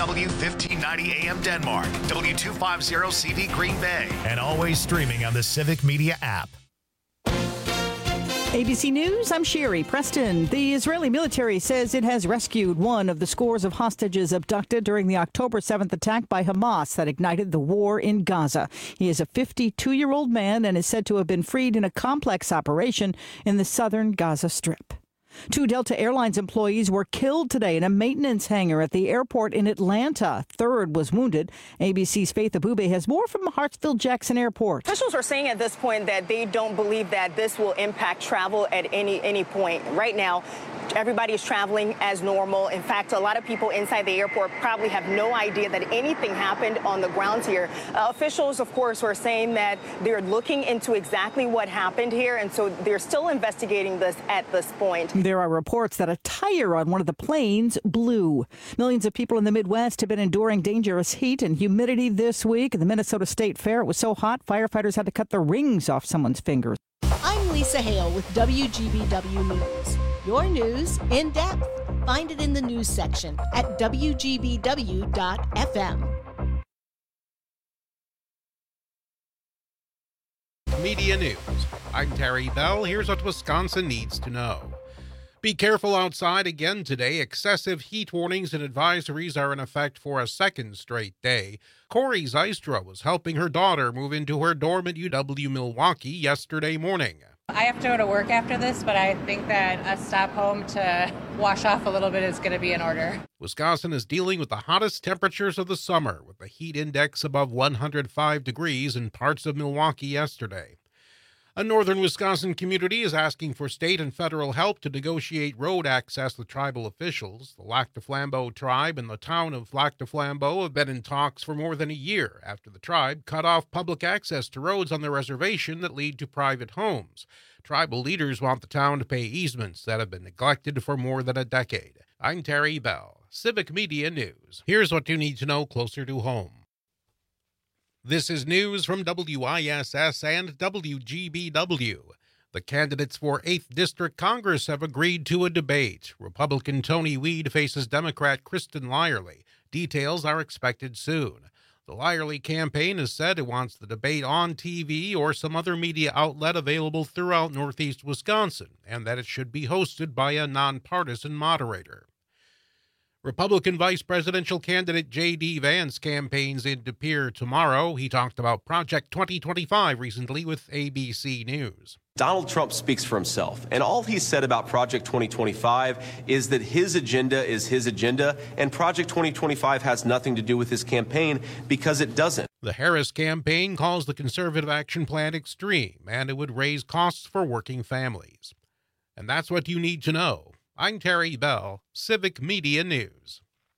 KDW 1590 AM Denmark, W250CV Green Bay, and always streaming on the Civic Media app. ABC News, I'm Sherry Preston. The Israeli military says it has rescued one of the scores of hostages abducted during the October 7th attack by Hamas that ignited the war in Gaza. He is a 52-year-old man and is said to have been freed in a complex operation in the southern Gaza Strip. 2 Delta Airlines employees were killed today in a maintenance hangar at the airport in Atlanta. Third was wounded. ABC's Faith Abube has more from Hartsfield-Jackson Airport. Officials are saying at this point that they don't believe that this will impact travel at any point. Right now, everybody is traveling as normal. In fact, a lot of people inside the airport probably have no idea that anything happened on the grounds here. Officials, of course, were saying that they're looking into exactly what happened here, and so they're still investigating this at this point. There are reports that a tire on one of the planes blew. Millions of people in the Midwest have been enduring dangerous heat and humidity this week. At the Minnesota State Fair, it was so hot, firefighters had to cut the rings off someone's fingers. I'm Lisa Hale with WGBW News. Your news in depth. Find it in the news section at WGBW.FM. Media News. I'm Terry Bell. Here's what Wisconsin needs to know. Be careful outside again today. Excessive heat warnings and advisories are in effect for a second straight day. Corey Zystra was helping her daughter move into her dorm at UW-Milwaukee yesterday morning. I have to go to work after this, but I think that a stop home to wash off a little bit is going to be in order. Wisconsin is dealing with the hottest temperatures of the summer, with the heat index above 105 degrees in parts of Milwaukee yesterday. A northern Wisconsin community is asking for state and federal help to negotiate road access with tribal officials. The Lac du Flambeau tribe and the town of Lac du Flambeau have been in talks for more than a year after the tribe cut off public access to roads on the reservation that lead to private homes. Tribal leaders want the town to pay easements that have been neglected for more than a decade. I'm Terry Bell, Civic Media News. Here's what you need to know closer to home. This is news from WISS and WGBW. The candidates for 8th District Congress have agreed to a debate. Republican Tony Weed faces Democrat Kristen Lyerly. Details are expected soon. The Lyerly campaign has said it wants the debate on TV or some other media outlet available throughout Northeast Wisconsin, and that it should be hosted by a nonpartisan moderator. Republican vice presidential candidate J.D. Vance campaigns in De Pere tomorrow. He talked about Project 2025 recently with ABC News. Donald Trump speaks for himself, and all he said about Project 2025 is that his agenda is his agenda, and Project 2025 has nothing to do with his campaign because it doesn't. The Harris campaign calls the Conservative Action Plan extreme, and it would raise costs for working families. And that's what you need to know. I'm Terry Bell, Civic Media News.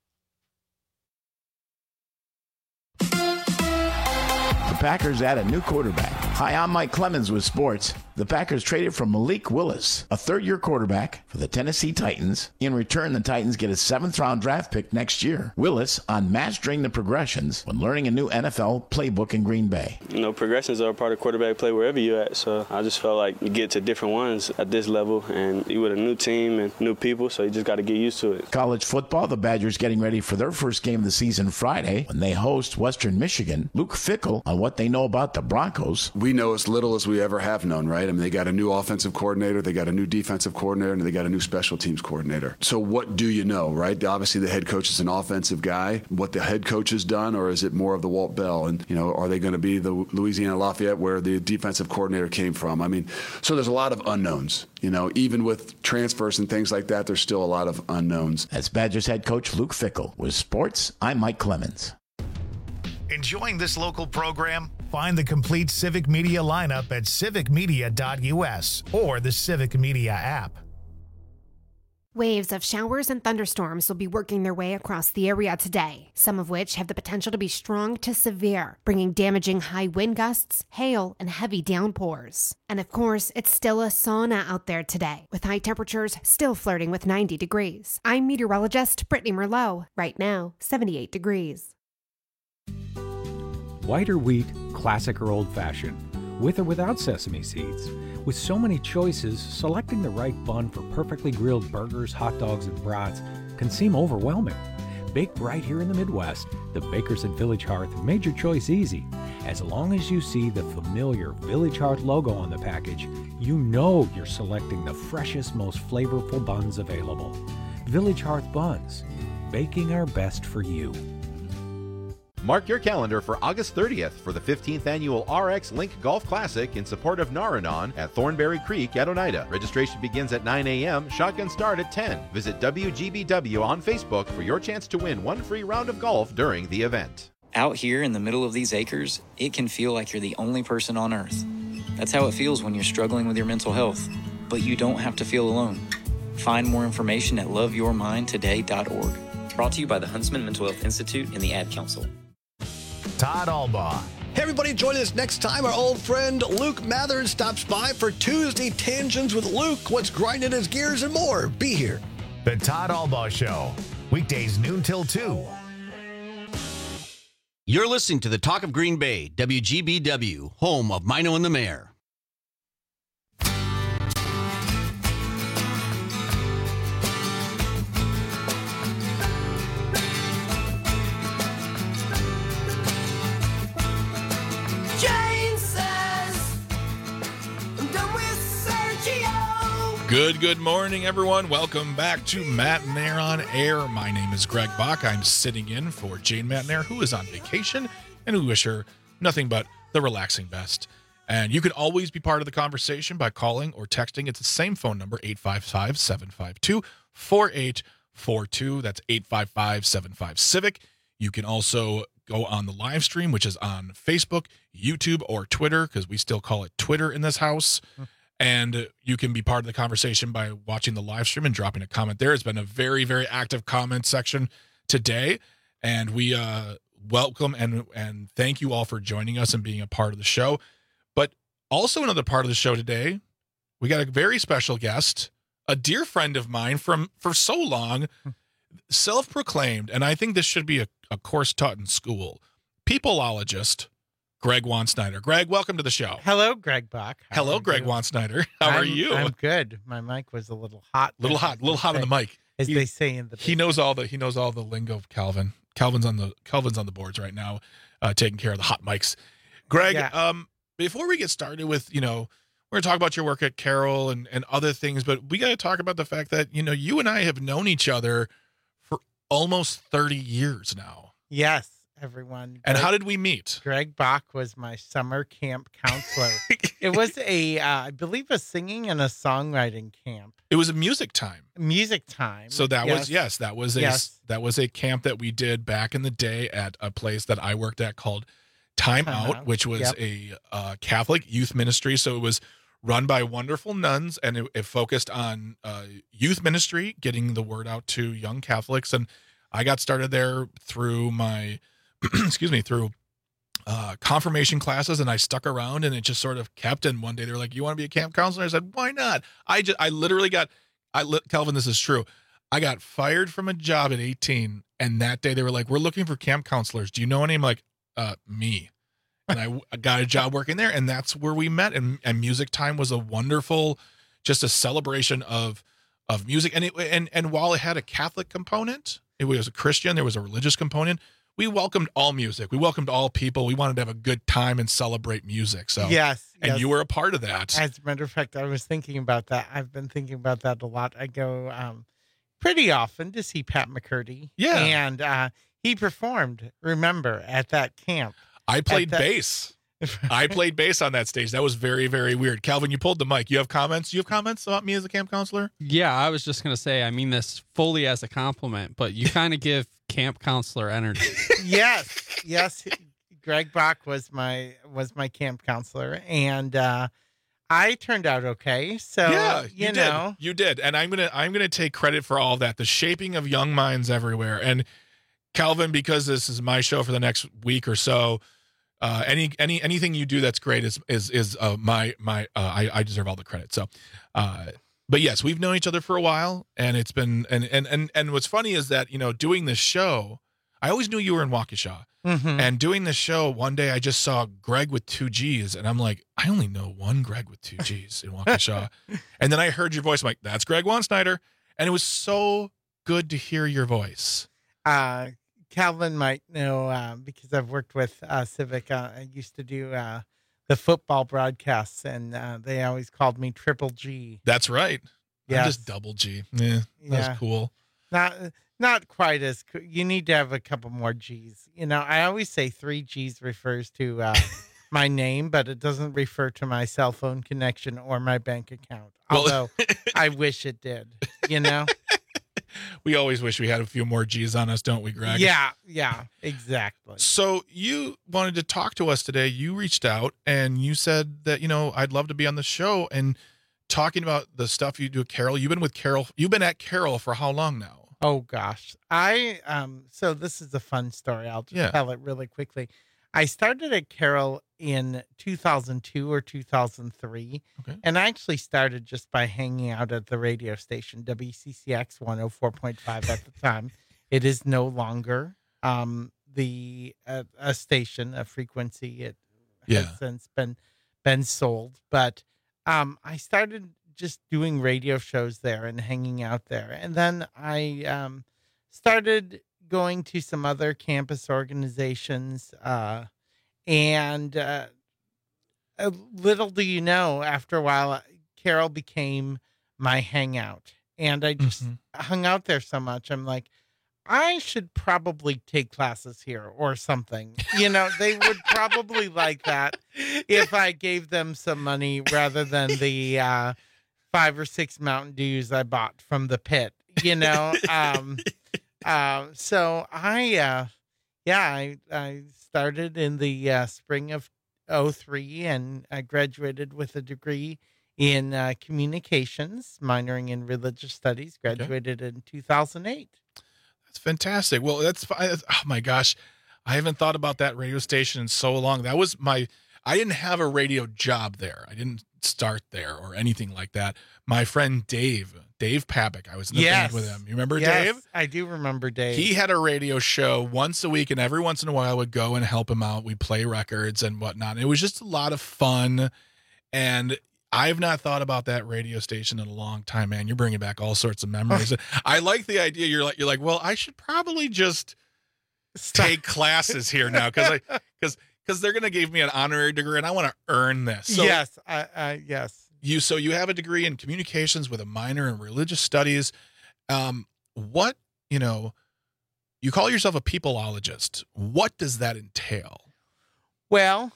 The Packers add a new quarterback. Hi, I'm Mike Clemens with sports. The Packers traded for Malik Willis, a third-year quarterback for the Tennessee Titans. In return, the Titans get a 7th-round draft pick next year. Willis on mastering the progressions when learning a new NFL playbook in Green Bay. You know, progressions are a part of quarterback play wherever you're at, so I just felt like you get to different ones at this level, and you with a new team and new people, so you just got to get used to it. College football, the Badgers getting ready for their first game of the season Friday when they host Western Michigan. Luke Fickell on what they know about the Broncos. We know as little as we ever have known, right? I mean, they got a new offensive coordinator, they got a new defensive coordinator, and they got a new special teams coordinator. So what do you know, right? Obviously, the head coach is an offensive guy. What the head coach has done, or is it more of the Walt Bell? And, you know, are they going to be the Louisiana Lafayette where the defensive coordinator came from? I mean, so there's a lot of unknowns. You know, even with transfers and things like that, there's still a lot of unknowns. That's Badgers head coach Luke Fickell. With sports, I'm Mike Clemens. Enjoying this local program? Find the complete Civic Media lineup at civicmedia.us or the Civic Media app. Waves of showers and thunderstorms will be working their way across the area today, some of which have the potential to be strong to severe, bringing damaging high wind gusts, hail, and heavy downpours. And of course, it's still a sauna out there today, with high temperatures still flirting with 90 degrees. I'm meteorologist Brittany Merlot. Right now, 78 degrees. White or wheat, classic or old-fashioned, with or without sesame seeds. With so many choices, selecting the right bun for perfectly grilled burgers, hot dogs, and brats can seem overwhelming. Baked right here in the Midwest, the bakers at Village Hearth made your choice easy. As long as you see the familiar Village Hearth logo on the package, you know you're selecting the freshest, most flavorful buns available. Village Hearth Buns, baking our best for you. Mark your calendar for August 30th for the 15th annual RX Link Golf Classic in support of Naranon at Thornberry Creek at Oneida. Registration begins at 9 a.m., shotgun start at 10. Visit WGBW on Facebook for your chance to win one free round of golf during the event. Out here in the middle of these acres, it can feel like you're the only person on Earth. That's how it feels when you're struggling with your mental health. But you don't have to feel alone. Find more information at loveyourmindtoday.org. Brought to you by the Huntsman Mental Health Institute and the Ad Council. Todd Albaugh. Hey everybody, join us next time. Our old friend Luke Mathers stops by for Tuesday Tangents with Luke. What's grinding his gears and more. Be here. The Todd Albaugh Show. Weekdays noon till 2. You're listening to the Talk of Green Bay, WGBW, home of Mino and the Mayor. Good morning, everyone. Welcome back to Matt Nair on Air. My name is Greg Bach. I'm sitting in for Jane Matt Nair, who is on vacation, and we wish her nothing but the relaxing best. And you can always be part of the conversation by calling or texting. It's the same phone number, 855-752-4842. That's 855-75-CIVIC. You can also go on the live stream, which is on Facebook, YouTube, or Twitter, because we still call it Twitter in this house. And you can be part of the conversation by watching the live stream and dropping a comment there. It's been a very, very active comment section today. And we welcome and thank you all for joining us and being a part of the show. But also another part of the show today, we got a very special guest, a dear friend of mine for so long, self-proclaimed, and I think this should be a course taught in school, peopleologist, Greg Wansnyder. Greg, welcome to the show. Hello, Greg Bach. Hello, Greg Wansnyder. How are you? I'm good. My mic was a little hot. Little hot on the mic. As they say in the He knows all the lingo of Calvin. Calvin's on the boards right now, taking care of the hot mics. Greg, before we get started with, we're going to talk about your work at Carroll and other things, but we got to talk about the fact that, you and I have known each other for almost 30 years now. Yes. Everyone. And how did we meet? Greg Bach was my summer camp counselor. It was I believe a singing and a songwriting camp. It was a music time. So that was a camp that we did back in the day at a place that I worked at called Time Out, which was a Catholic youth ministry. So it was run by wonderful nuns, and it focused on youth ministry, getting the word out to young Catholics. And I got started there through my through confirmation classes, and I stuck around, and it just sort of kept. And one day they were like, "You want to be a camp counselor?" I said, "Why not?" I literally Calvin, this is true. I got fired from a job at 18, and that day they were like, "We're looking for camp counselors. Do you know any?" I'm like, me. And I got a job working there, and that's where we met. And music time was a wonderful, just a celebration of music. And while it had a Catholic component, it was a Christian, there was a religious component. We welcomed all music. We welcomed all people. We wanted to have a good time and celebrate music. So yes. You were a part of that. As a matter of fact, I was thinking about that. I've been thinking about that a lot. I go pretty often to see Pat McCurdy. Yeah. And he performed, remember, at that camp. I played bass. I played bass on that stage. That was very, very weird. Calvin, you pulled the mic. You have comments? You have comments about me as a camp counselor? Yeah, I was just going to say, I mean this fully as a compliment, but you kind of give camp counselor energy. Yes. Greg Bach was my camp counselor, and I turned out okay. So yeah, you did. And I'm gonna take credit for all that. The shaping of young minds everywhere. And Calvin, because this is my show for the next week or so, anything you do that's great is I deserve all the credit. So, but yes, we've known each other for a while, and it's been and what's funny is that doing this show, I always knew you were in Waukesha, and doing this show one day I just saw Greg with 2 G's, and I'm like, I only know one Greg with 2 G's in Waukesha, and then I heard your voice, I'm like, that's Greg Wansnyder, and it was so good to hear your voice. Calvin might know because I've worked with Civic. I used to do the football broadcasts, and they always called me Triple G. That's right. Yes. I'm just Double G. Yeah, that's cool. Not quite as cool. You need to have a couple more G's. I always say 3 G's refers to my name, but it doesn't refer to my cell phone connection or my bank account. Although I wish it did, We always wish we had a few more G's on us, don't we, Greg? Yeah, exactly. So you wanted to talk to us today. You reached out and you said that, I'd love to be on the show and talking about the stuff you do at Carroll. You've been at Carroll for how long now? Oh gosh. So this is a fun story. I'll just tell it really quickly. I started at Carroll in 2002 or 2003. Okay. And I actually started just by hanging out at the radio station, WCCX 104.5 at the time. It is no longer a station, a frequency. It has since been sold. But I started just doing radio shows there and hanging out there. And then I started going to some other campus organizations. And little do you know, after a while, Carroll became my hangout. And I just hung out there so much. I'm like, I should probably take classes here or something. They would probably like that if I gave them some money rather than the 5 or 6 Mountain Dews I bought from the pit, So I started in the spring of 2003 and I graduated with a degree in communications, minoring in religious studies, graduated in 2008. That's fantastic. Well, oh my gosh. I haven't thought about that radio station in so long. That was I didn't have a radio job there. I didn't start there or anything like that. My friend Dave Papick, I was in the band with him. You remember Dave? I do remember Dave. He had a radio show once a week, and every once in a while I would go and help him out. We'd play records and whatnot. It was just a lot of fun, and I've not thought about that radio station in a long time, man. You're bringing back all sorts of memories. I like the idea. You're like, well, I should probably just take classes here now because they're going to give me an honorary degree, and I want to earn this. So, yes. So you have a degree in communications with a minor in religious studies. What, you call yourself a peopleologist. What does that entail? Well,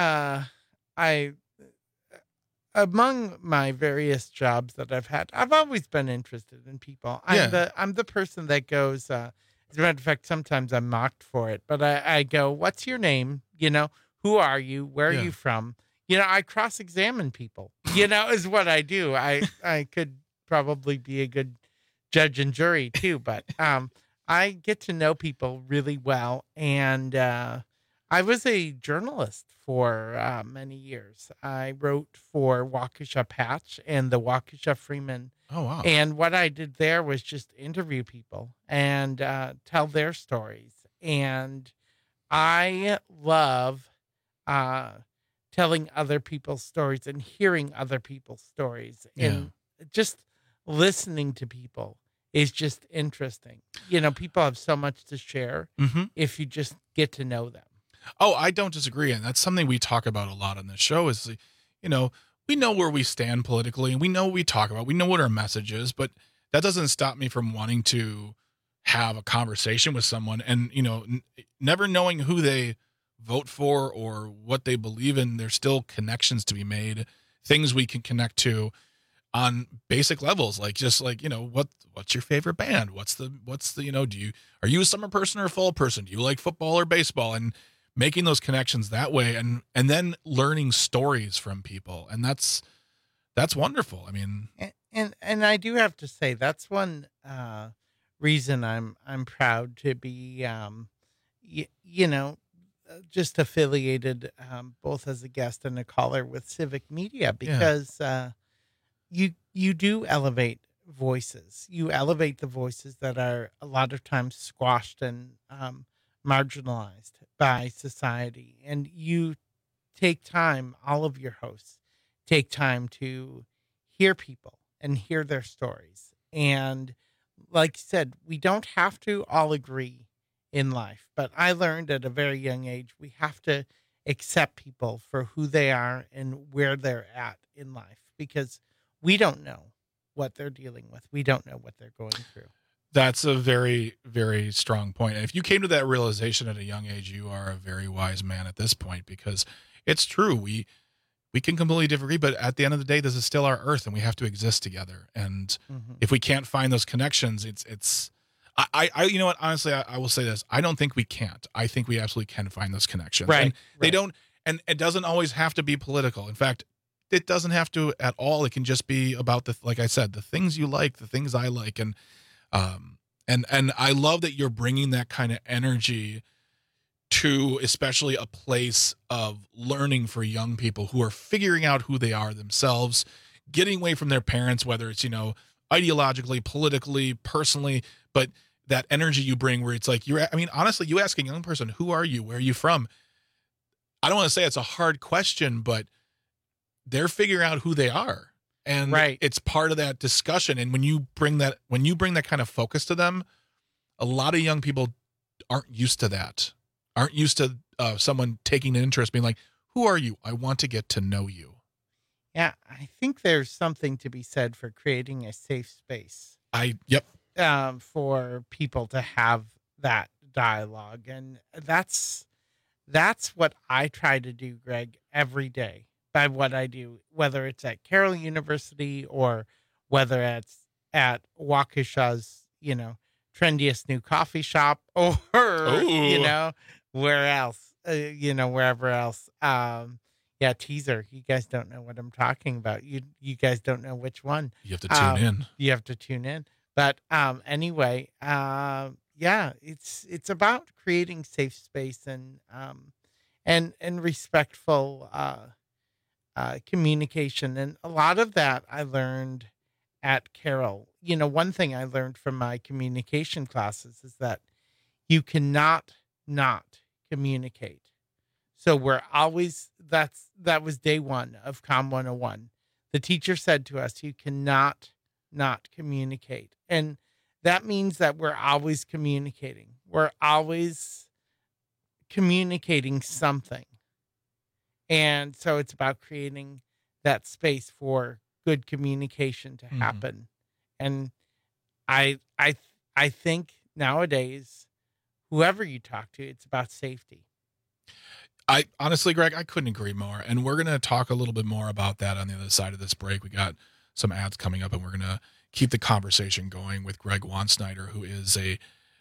among my various jobs that I've had, I've always been interested in people. I'm the person that goes, as a matter of fact, sometimes I'm mocked for it, but I go, what's your name? Who are you? Where are you from? I cross-examine people, is what I do. I could probably be a good judge and jury too, but I get to know people really well. And I was a journalist for many years. I wrote for Waukesha Patch and the Waukesha Freeman. Oh, wow. And what I did there was just interview people and tell their stories. And I love telling other people's stories and hearing other people's stories and just listening to people is just interesting. People have so much to share if you just get to know them. Oh, I don't disagree. And that's something we talk about a lot on this show is, we know where we stand politically and we know what we talk about. We know what our message is, but that doesn't stop me from wanting to have a conversation with someone and, never knowing who they vote for or what they believe in. There's still connections to be made, things we can connect to on basic levels. What's your favorite band? What's the, are you a summer person or a fall person? Do you like football or baseball? And making those connections that way and then learning stories from people. And that's wonderful. I mean, and I do have to say that's one reason I'm proud to be, just affiliated both as a guest and a caller with Civic Media because you do elevate voices. You elevate the voices that are a lot of times squashed and marginalized by society. And you take time, all of your hosts take time to hear people and hear their stories and like you said, we don't have to all agree in life. But I learned at a very young age, we have to accept people for who they are and where they're at in life, because we don't know what they're dealing with. We don't know what they're going through. That's a very, very strong point. And if you came to that realization at a young age, you are a very wise man at this point, because it's true. We can completely disagree, but at the end of the day, this is still our earth and we have to exist together. And if we can't find those connections, I you know what, honestly, I will say this. I don't think we can't. I think we absolutely can find those connections. Right. And they don't, and it doesn't always have to be political. In fact, it doesn't have to at all. It can just be about like I said, the things you like, the things I like. And I love that you're bringing that kind of energy to especially a place of learning for young people who are figuring out who they are themselves, getting away from their parents, whether it's, ideologically, politically, personally, but that energy you bring where it's like, honestly, you ask a young person, who are you? Where are you from? I don't want to say it's a hard question, but they're figuring out who they are. And it's part of that discussion. And when you bring that kind of focus to them, a lot of young people aren't used to that, aren't used to someone taking an interest, being like, who are you? I want to get to know you. Yeah, I think there's something to be said for creating a safe space. For people to have that dialogue. And that's what I try to do, Greg, every day by what I do, whether it's at Carroll University or whether it's at Waukesha's, trendiest new coffee shop or, where else, wherever else. Teaser. You guys don't know what I'm talking about. You guys don't know which one. You have to tune in. You have to tune in. But anyway, it's about creating safe space and respectful communication. And a lot of that I learned at Carroll. One thing I learned from my communication classes is that you cannot not communicate. So we're always, that was day one of Com 101. The teacher said to us, you cannot not communicate. And that means that we're always communicating. We're always communicating something. And so it's about creating that space for good communication to happen. And I think nowadays, whoever you talk to, it's about safety. I honestly, Greg, I couldn't agree more. And we're going to talk a little bit more about that on the other side of this break. We got some ads coming up, and we're going to keep the conversation going with Greg Wansnyder, who is a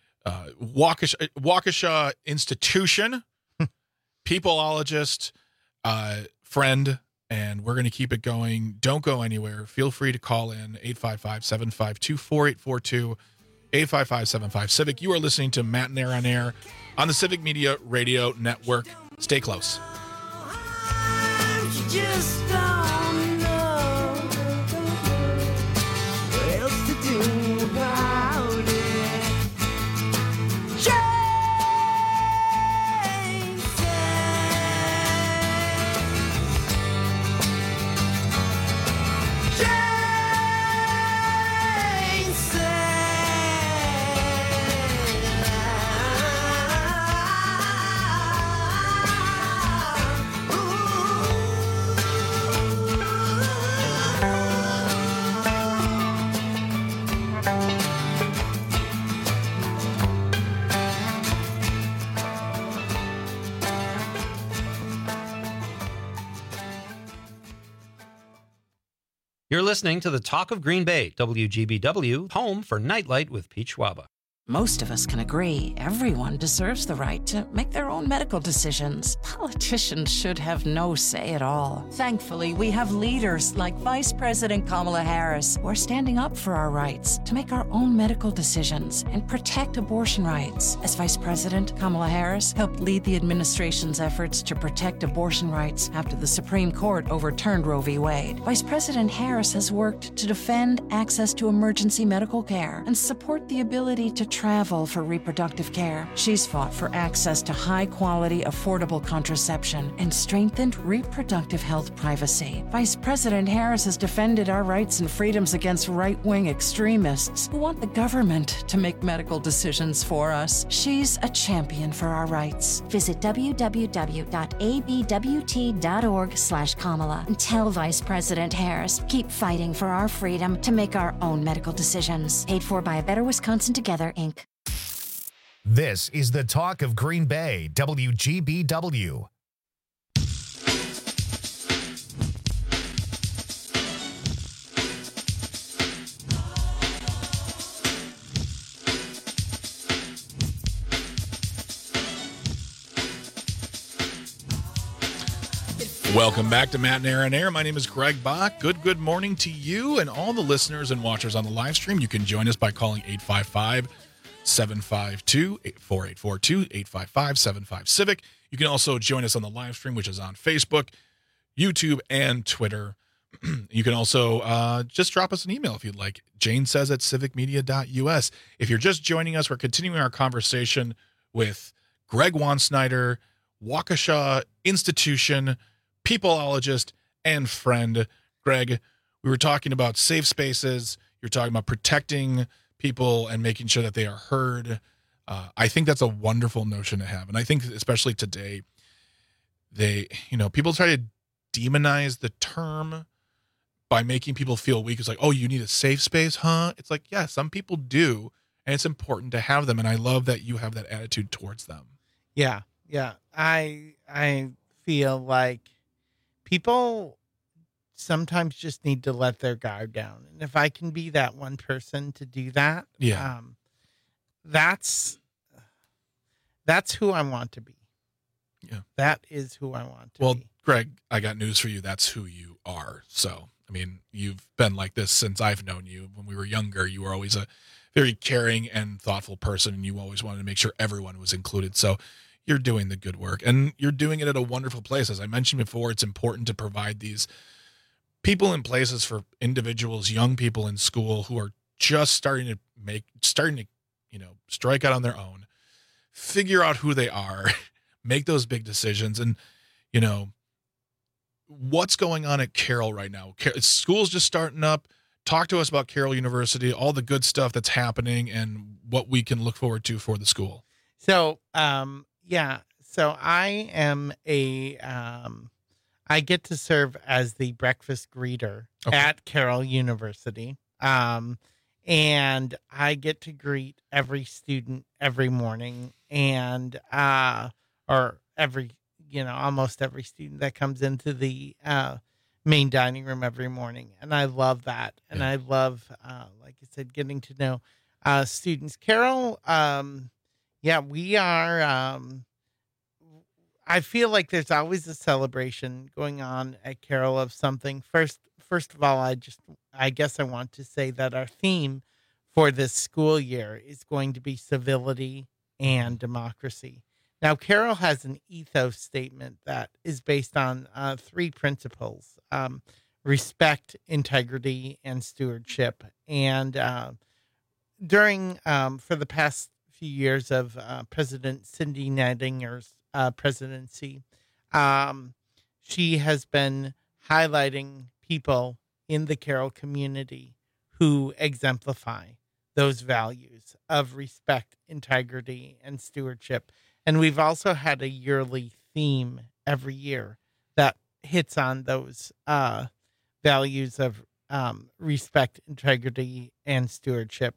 Waukesha institution, peopleologist, friend, and we're going to keep it going. Don't go anywhere. Feel free to call in 855-752-4842, 855-75-CIVIC. You are listening to Matt and Air on Air on the Civic Media Radio Network. Stay close. Just don't know what else to do about it. You're listening to the Talk of Green Bay, WGBW, home for Nightlight with Pete Schwaba. Most of us can agree everyone deserves the right to make their own medical decisions. Politicians should have no say at all. Thankfully, we have leaders like Vice President Kamala Harris who are standing up for our rights to make our own medical decisions and protect abortion rights. As Vice President, Kamala Harris helped lead the administration's efforts to protect abortion rights after the Supreme Court overturned Roe v. Wade. Vice President Harris has worked to defend access to emergency medical care and support the ability to travel for reproductive care. She's fought for access to high-quality, affordable contraception and strengthened reproductive health privacy. Vice President Harris has defended our rights and freedoms against right-wing extremists who want the government to make medical decisions for us. She's a champion for our rights. Visit www.abwt.org/Kamala and tell Vice President Harris, keep fighting for our freedom to make our own medical decisions. Paid for by A Better Wisconsin Together, Inc. This is the Talk of Green Bay, WGBW. Welcome back to Matt and Aaron Air. My name is Greg Bach. Good morning to you and all the listeners and watchers on the live stream. You can join us by calling 855-752-4842, 855-75-CIVIC. You can also join us on the live stream, which is on Facebook, YouTube, and Twitter. You can also just drop us an email if you'd like. Jane says at civicmedia.us. If you're just joining us, we're continuing our conversation with Greg Wansnyder, Waukesha Institution peopleologist and friend. Greg, we were talking about safe spaces. You're talking about protecting people and making sure that they are heard. I think that's a wonderful notion to have. And I think especially today, people try to demonize the term by making people feel weak. It's like, oh, you need a safe space, huh? It's like, yeah, some people do. And it's important to have them. And I love that you have that attitude towards them. Yeah. I feel like people sometimes just need to let their guard down. And if I can be that one person to do that, that's who I want to be. Yeah. That is who I want to be. Well, Greg, I got news for you. That's who you are. So, I mean, you've been like this since I've known you. When we were younger, you were always a very caring and thoughtful person, and you always wanted to make sure everyone was included. So you're doing the good work, and you're doing it at a wonderful place. As I mentioned before, it's important to provide these people and places for individuals, young people in school who are just starting to strike out on their own, figure out who they are, make those big decisions. And, what's going on at Carroll right now? School's just starting up. Talk to us about Carroll University, all the good stuff that's happening and what we can look forward to for the school. So, so I am I get to serve as the breakfast greeter at Carroll University. And I get to greet every student every morning and, almost every student that comes into the, main dining room every morning. And I love that. And I love, like I said, getting to know, students. Carroll, we are, I feel like there's always a celebration going on at Carroll of something. First of all, I guess I want to say that our theme for this school year is going to be civility and democracy. Now, Carroll has an ethos statement that is based on 3 principles: respect, integrity, and stewardship. And during for the past few years of President Cindy Nidinger's presidency, she has been highlighting people in the Carroll community who exemplify those values of respect, integrity, and stewardship. And we've also had a yearly theme every year that hits on those values of respect, integrity, and stewardship.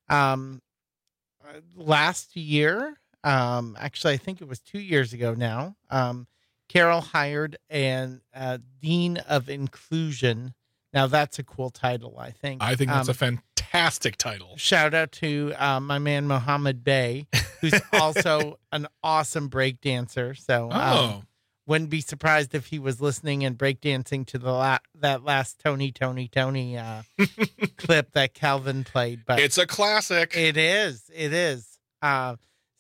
Last year, actually, I think it was 2 years ago now, Carroll hired a Dean of Inclusion. Now, that's a cool title, I think. I think that's a fantastic title. Shout out to my man, Mohammed Bey, who's also an awesome break dancer. So wouldn't be surprised if he was listening and breakdancing to that last Tony clip that Calvin played. But it's a classic. It is. Dean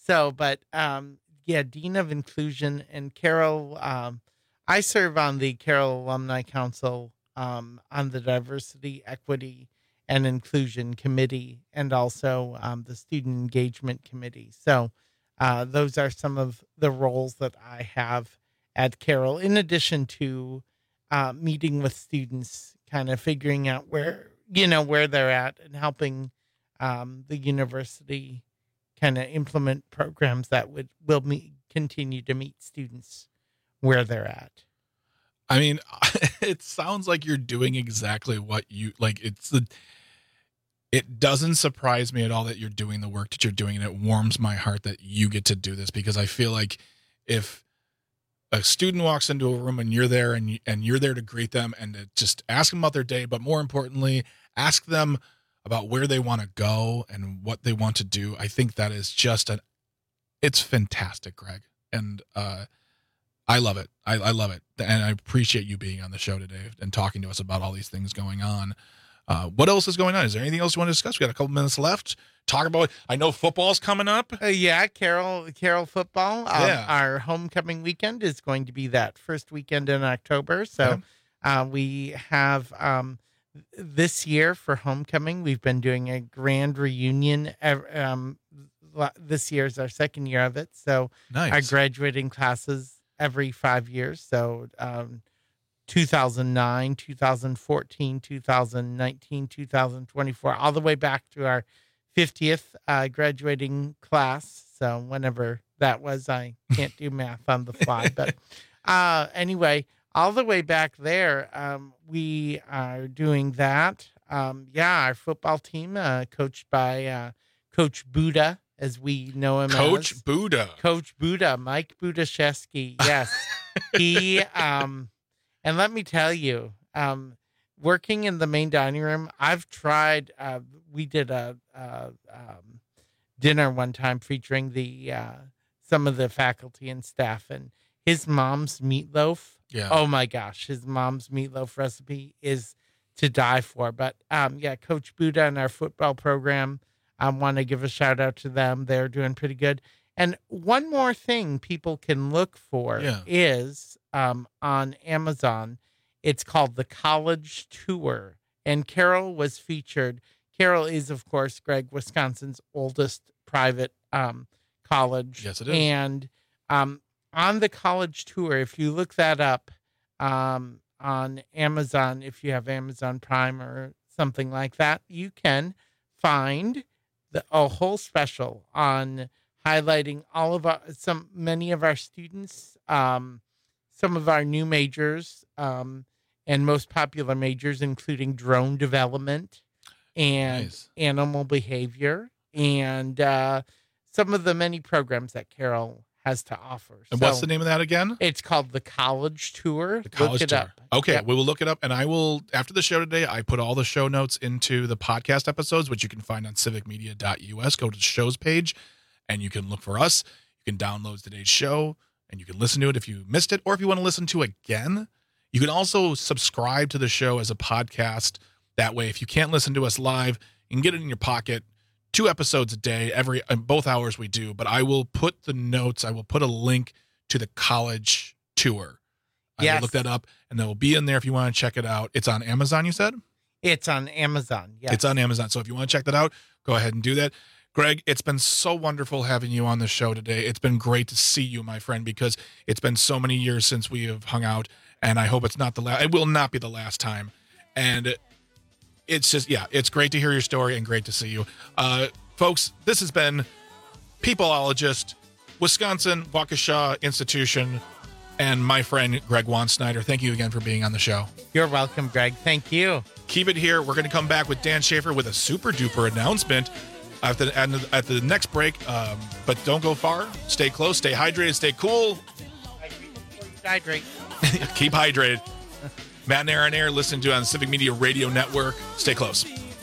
of Inclusion and Carroll. I serve on the Carroll Alumni Council on the Diversity, Equity, and Inclusion Committee, and also the Student Engagement Committee. So those are some of the roles that I have at Carroll, in addition to meeting with students, kind of figuring out where they're at and helping the university kind of implement programs that will continue to meet students where they're at. I mean, it sounds like you're doing exactly what you like. It doesn't surprise me at all that you're doing the work that you're doing, and it warms my heart that you get to do this, because I feel like if a student walks into a room and you're there and you're there to greet them and to just ask them about their day, but more importantly, ask them about where they want to go and what they want to do. I think that is just it's fantastic, Greg. And I love it. I love it. And I appreciate you being on the show today and talking to us about all these things going on. What else is going on? Is there anything else you want to discuss? We got a couple minutes left. Talk about, I know football's coming up. Yeah, Carroll football. Our homecoming weekend is going to be that first weekend in October. So we have this year for homecoming, we've been doing a grand reunion. This year is our second year of it. So nice. Our graduating classes every 5 years. So 2009, 2014, 2019, 2024, all the way back to our 50th graduating class. So whenever that was, I can't do math on the fly. But anyway, all the way back there, we are doing that. Our football team, coached by Coach Buddha, as we know him Coach as. Coach Buddha, Mike Budaszewski. Yes. He, and let me tell you, working in the main dining room, I've tried, we did a dinner one time featuring some of the faculty and staff, and his mom's meatloaf. Yeah. Oh my gosh. His mom's meatloaf recipe is to die for. But Coach Buddha and our football program, I want to give a shout out to them. They're doing pretty good. And one more thing people can look for is on Amazon. It's called The College Tour. And Carroll was featured. Carroll is, of course, Greg, Wisconsin's oldest private college. Yes, it is. And on The College Tour, if you look that up on Amazon, if you have Amazon Prime or something like that, you can find a whole special on highlighting all of many of our students, some of our new majors, and most popular majors, including drone development and animal behavior, and some of the many programs that Carroll has to offer. And what's the name of that again? It's called The College Tour. The College Look it Tour. up. Okay, Yep. we will look it up, and I will, after the show today, I put all the show notes into the podcast episodes, which you can find on civicmedia.us. Go to the shows page, and you can look for us. You can download today's show, and you can listen to it if you missed it, or if you want to listen to it again. You can also subscribe to the show as a podcast. That way, if you can't listen to us live, you can get it in your pocket. 2 episodes a day, both hours we do, but I will put the notes, I will put a link to the College Tour. I will look that up, and that will be in there if you want to check it out. It's on Amazon, you said? It's on Amazon, yes. It's on Amazon, so if you want to check that out, go ahead and do that. Greg, it's been so wonderful having you on the show today. It's been great to see you, my friend, because it's been so many years since we have hung out, and I hope it's not the last. It will not be the last time. And it's just, it's great to hear your story and great to see you. Folks, this has been Peopleologist, Wisconsin Waukesha Institution, and my friend Greg Wansnyder. Thank you again for being on the show. You're welcome, Greg. Thank you. Keep it here. We're going to come back with Dan Schaefer with a super duper announcement at the next break. But don't go far. Stay close. Stay hydrated. Stay cool. Hydrate. Keep hydrated. Matt and Aaron Air, listen to it on the Civic Media Radio Network. Stay close.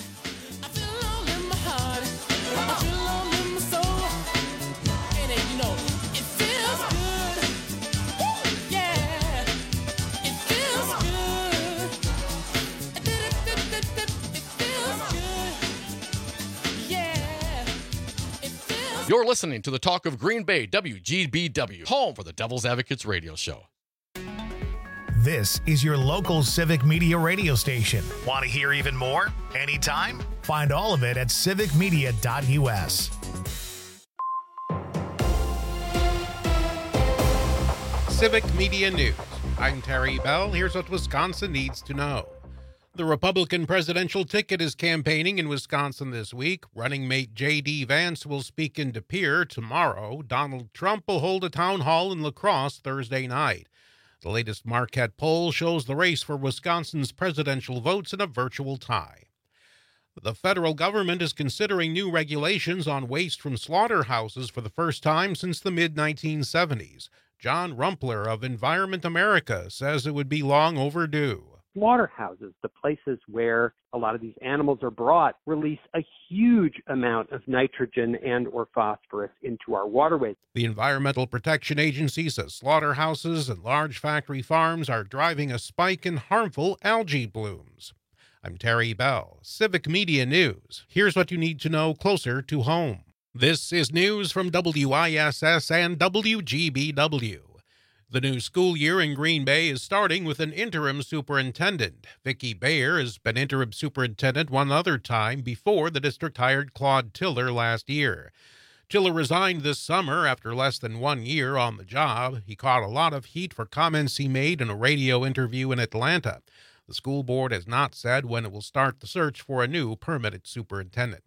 You're listening to the Talk of Green Bay, WGBW, home for the Devil's Advocates radio show. This is your local Civic Media radio station. Want to hear even more? Anytime? Find all of it at civicmedia.us. Civic Media News. I'm Terry Bell. Here's what Wisconsin needs to know. The Republican presidential ticket is campaigning in Wisconsin this week. Running mate J.D. Vance will speak in De Pere tomorrow. Donald Trump will hold a town hall in La Crosse Thursday night. The latest Marquette poll shows the race for Wisconsin's presidential votes in a virtual tie. The federal government is considering new regulations on waste from slaughterhouses for the first time since the mid-1970s. John Rumpler of Environment America says it would be long overdue. Slaughterhouses, the places where a lot of these animals are brought, release a huge amount of nitrogen and or phosphorus into our waterways. The Environmental Protection Agency says slaughterhouses and large factory farms are driving a spike in harmful algae blooms. I'm Terry Bell, Civic Media News. Here's what you need to know closer to home. This is news from WISS and WGBW. The new school year in Green Bay is starting with an interim superintendent. Vicki Bayer has been interim superintendent one other time before the district hired Claude Tiller last year. Tiller resigned this summer after less than 1 year on the job. He caught a lot of heat for comments he made in a radio interview in Atlanta. The school board has not said when it will start the search for a new permanent superintendent.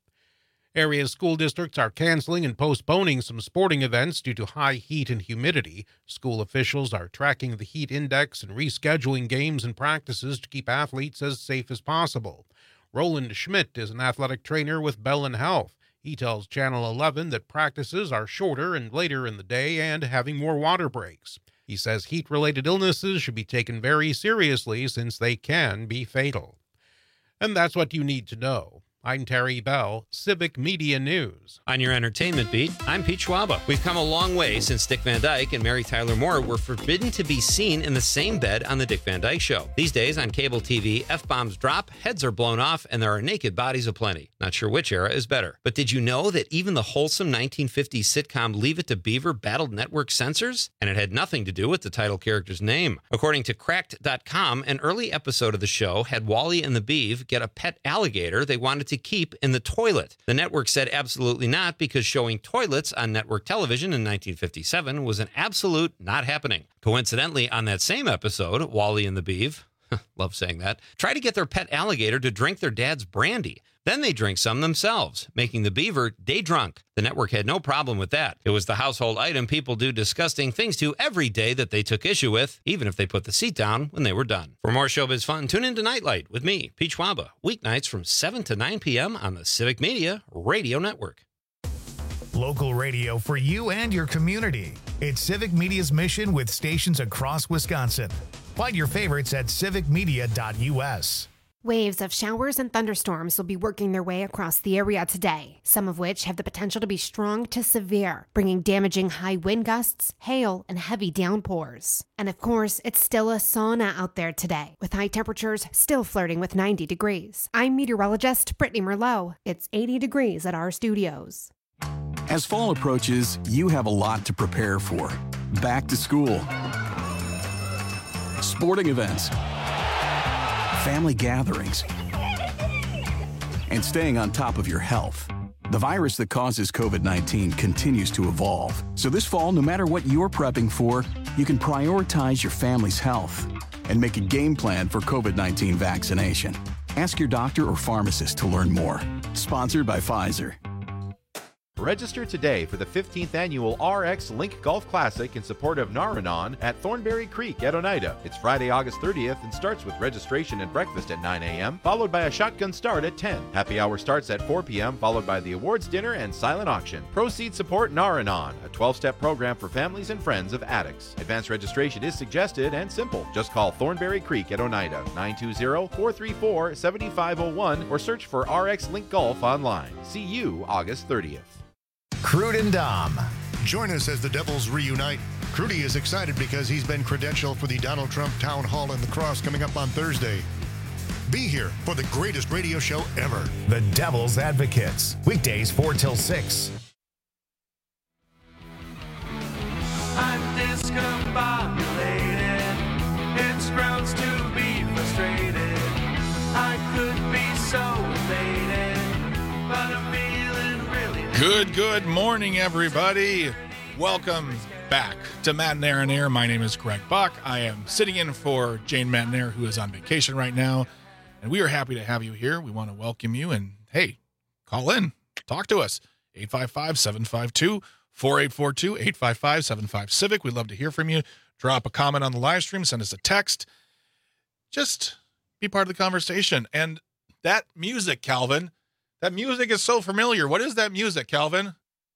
Area school districts are canceling and postponing some sporting events due to high heat and humidity. School officials are tracking the heat index and rescheduling games and practices to keep athletes as safe as possible. Roland Schmidt is an athletic trainer with Bellin Health. He tells Channel 11 that practices are shorter and later in the day and having more water breaks. He says heat-related illnesses should be taken very seriously since they can be fatal. And that's what you need to know. I'm Terry Bell, Civic Media News. On your entertainment beat, I'm Pete Schwaba. We've come a long way since Dick Van Dyke and Mary Tyler Moore were forbidden to be seen in the same bed on The Dick Van Dyke Show. These days on cable TV, F-bombs drop, heads are blown off, and there are naked bodies aplenty. Not sure which era is better. But did you know that even the wholesome 1950s sitcom Leave It to Beaver battled network censors? And it had nothing to do with the title character's name. According to Cracked.com, an early episode of the show had Wally and the Beav get a pet alligator they wanted to keep in the toilet. The network said absolutely not because showing toilets on network television in 1957 was an absolute not happening. Coincidentally, on that same episode, Wally and the Beav, love saying that, try to get their pet alligator to drink their dad's brandy. Then they drink some themselves, making the beaver day drunk. The network had no problem with that. It was the household item people do disgusting things to every day that they took issue with, even if they put the seat down when they were done. For more showbiz fun, tune in to Nightlight with me, Pete Schwaba, weeknights from 7 to 9 p.m. on the Civic Media Radio Network. Local radio for you and your community. It's Civic Media's mission with stations across Wisconsin. Find your favorites at civicmedia.us. Waves of showers and thunderstorms will be working their way across the area today, some of which have the potential to be strong to severe, bringing damaging high wind gusts, hail, and heavy downpours. And of course, it's still a sauna out there today, with high temperatures still flirting with 90 degrees. I'm meteorologist Brittany Merlot. It's 80 degrees at our studios. As fall approaches, you have a lot to prepare for. Back to school, sporting events, family gatherings, and staying on top of your health. The virus that causes COVID-19 continues to evolve. So this fall, no matter what you're prepping for, you can prioritize your family's health and make a game plan for COVID-19 vaccination. Ask your doctor or pharmacist to learn more. Sponsored by Pfizer. Register today for the 15th annual RX Link Golf Classic in support of Naranon at Thornberry Creek at Oneida. It's Friday, August 30th and starts with registration and breakfast at 9 a.m., followed by a shotgun start at 10. Happy hour starts at 4 p.m., followed by the awards dinner and silent auction. Proceeds support Naranon, a 12-step program for families and friends of addicts. Advanced registration is suggested and simple. Just call Thornberry Creek at Oneida, 920-434-7501, or search for RX Link Golf online. See you August 30th. Crude and Dom. Join us as the Devils reunite. Crudy is excited because he's been credentialed for the Donald Trump Town Hall in La Crosse coming up on Thursday. Be here for the greatest radio show ever. The Devil's Advocates. Weekdays 4 till 6. I'm discombobulated. Good morning, everybody. Welcome back to Matt and Aaron Air. My name is Greg Buck. I am sitting in for Jane Matnair, who is on vacation right now, and we are happy to have you here. We want to welcome you, and hey, call in, talk to us, 855-752-4842, 855-75-CIVIC. We'd love to hear from you. Drop a comment on the live stream, send us a text. Just be part of the conversation. And that music, Calvin, that music is so familiar. What is that music, Calvin?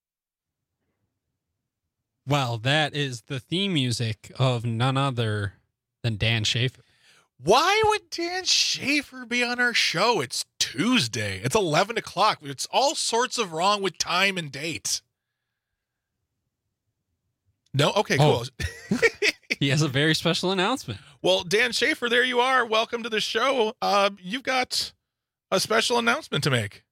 Well, that is the theme music of none other than Dan Schaefer. Why would Dan Schaefer be on our show? It's Tuesday. It's 11 o'clock. It's all sorts of wrong with time and date. No? Okay, cool. He has a very special announcement. Well, Dan Schaefer, there you are. Welcome to the show. You've got a special announcement to make.